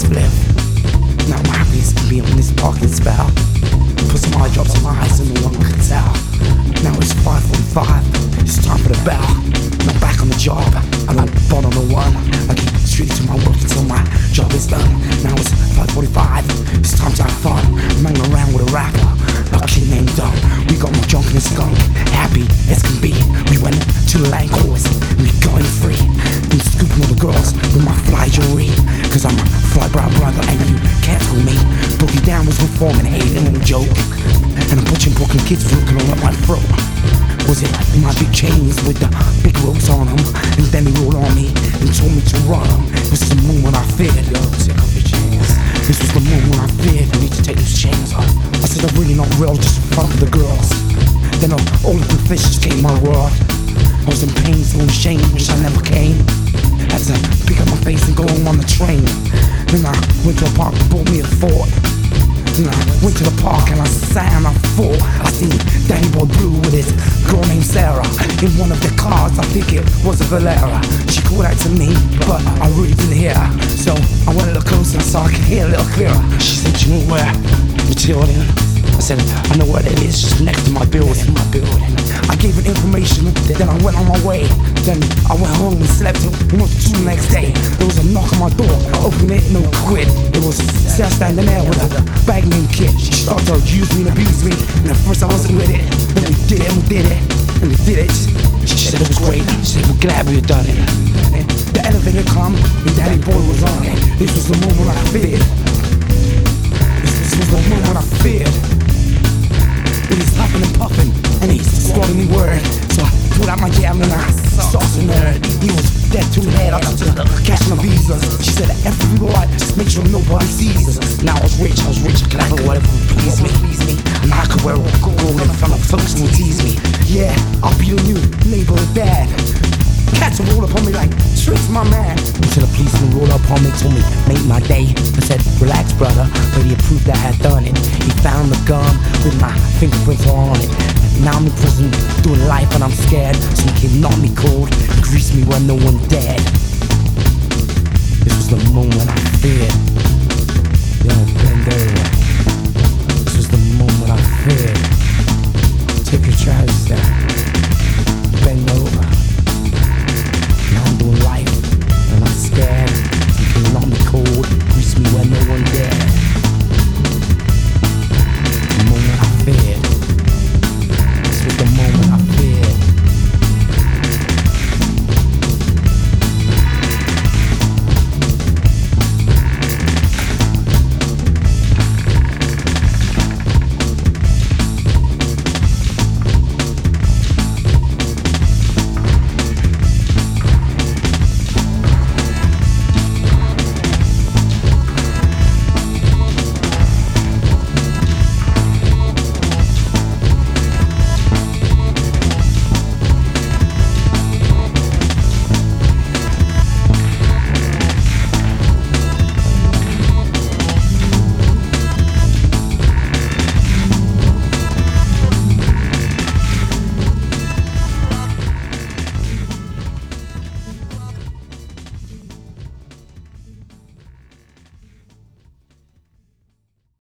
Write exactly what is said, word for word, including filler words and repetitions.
spliff. Now I'm happy as can be on this parking spell. Put some eye drops in my eyes so no one can tell. Now it's five forty-five, it's time for the bell. I'm back on the job, I'm on bottom of one. I keep straight to my work until my job is done. Now it's five forty-five, it's time to have fun. I'm hanging around with a rapper, a kid named Dumb. We got more junk in the skunk, happy as can be. We went to the lane course, we going free. I'm scooping all the girls with my fly jewelry. Cause I'm a fly brown brother and you can't fool me. Boogie Down was reforming, hating and joke. And I'm watching broken kids looking all at my throat. Was it my big chains with the big ropes on them? And then they rolled on me and told me to run them. This was the moment I feared, yo, take off your chains. This was the moment I feared, I need to take those chains off. I said I'm really not real, just fuck the girls. Then uh, all of the fishes came my rod. I was in pain, so ashamed, wish I never came. Had to pick up my face and go on the train. Then I went to a park, bought me a Ford. Then I went to the park and I sat and I fought. I seen Danny Boy Blue with his girl named Sarah in one of the cars, I think it was a Valera. She called out to me, but I really didn't hear her. So I went a little closer so I could hear a little clearer. She said, you know where Matilda? I said, I know where it is, just next to my building, my building. I gave her information, then I went on my way. Then I went home and slept till almost two the next day. There was a knock on my door, I opened it, no quit. It was Sarah standing there with a bag named Kid. She started to use me and abuse me, and at first I wasn't with it. Then we did it, and we did it, and we did it. She said it was great, she said we're glad we had done it. The elevator come, and Daddy Boy was on it. This was the moment I feared. This was the moment I feared. He was huffing and puffing, and he squatting me word. So I pulled out my jam and I sauced him there. He was dead to the head, I was cashing my visas. She said, everyone, just make sure nobody sees us. Now I was rich, I was rich, I could have whatever would please me, please me. And I could wear gold in front of folks who would tease me. Yeah, I'll be the new neighbor dad. Cats will roll up on me like, Tricks, my man. Until the policeman rolled up on me, told me, make my day. I said, relax, brother, but he approved I had done it. He found the gun with my fingerprints on it. Now I'm in prison, doing life and I'm scared. So he came knock me cold, grease me when no one dead. This was the moment I feared.